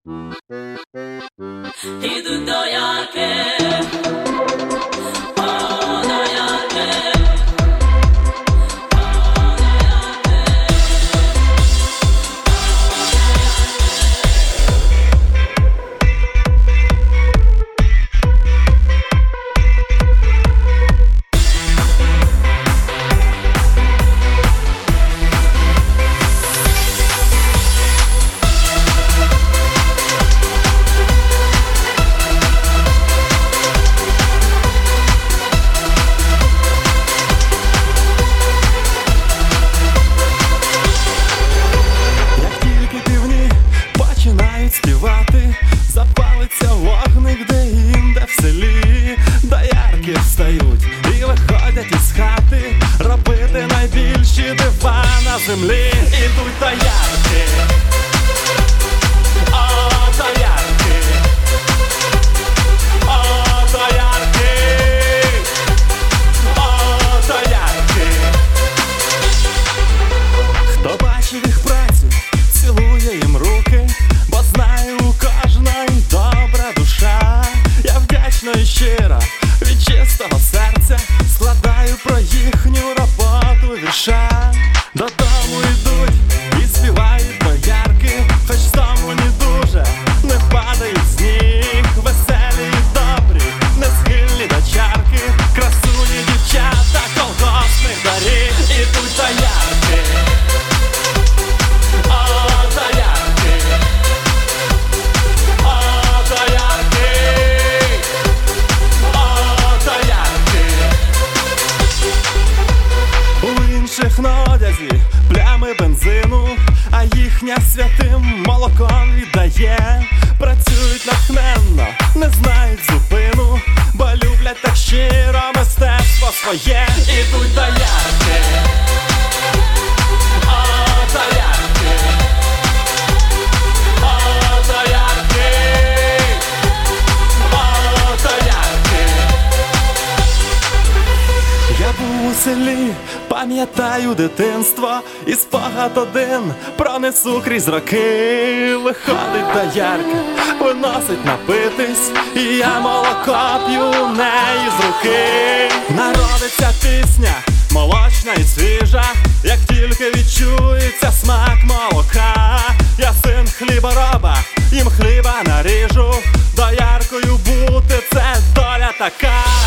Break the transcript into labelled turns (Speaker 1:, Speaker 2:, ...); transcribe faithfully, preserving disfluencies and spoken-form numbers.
Speaker 1: Ідуть доярки, о, доярки, о, доярки.
Speaker 2: Співати, запалиться вогник де-інде в селі. Доярки встають і виходять із хати робити найбільші дива на землі. Ідуть доярки, о, доярки, о, доярки, о, доярки. Хто бачив їх працю, цілує їм руки, бо знаю, у кожної добра душа. Я вдячно і щиро від чистого серця складаю про їхню роботу вірша. Додому йдуть і співають доярки, хоч тому не дуже, не падають з ніг. Веселі і добрі, не схильні до чарки, красуні дівчата колгоспних доріг. Ідуть доярки, на одязі плями бензину, а їхня святим молоком віддає. Працюють натхненно, не знають зупину, бо люблять так щиро мистецтво своє. Ідуть доярки, о, доярки, о, доярки, о, доярки. Я був у селі, пам'ятаю дитинство, і спогад один пронесу крізь роки. Виходить доярка, виносить напитись, і я молоко п'ю в неї з руки. Народиться пісня, молочна і свіжа, як тільки відчується смак молока. Я син хлібороба, їм хліба наріжу, дояркою бути — це доля така.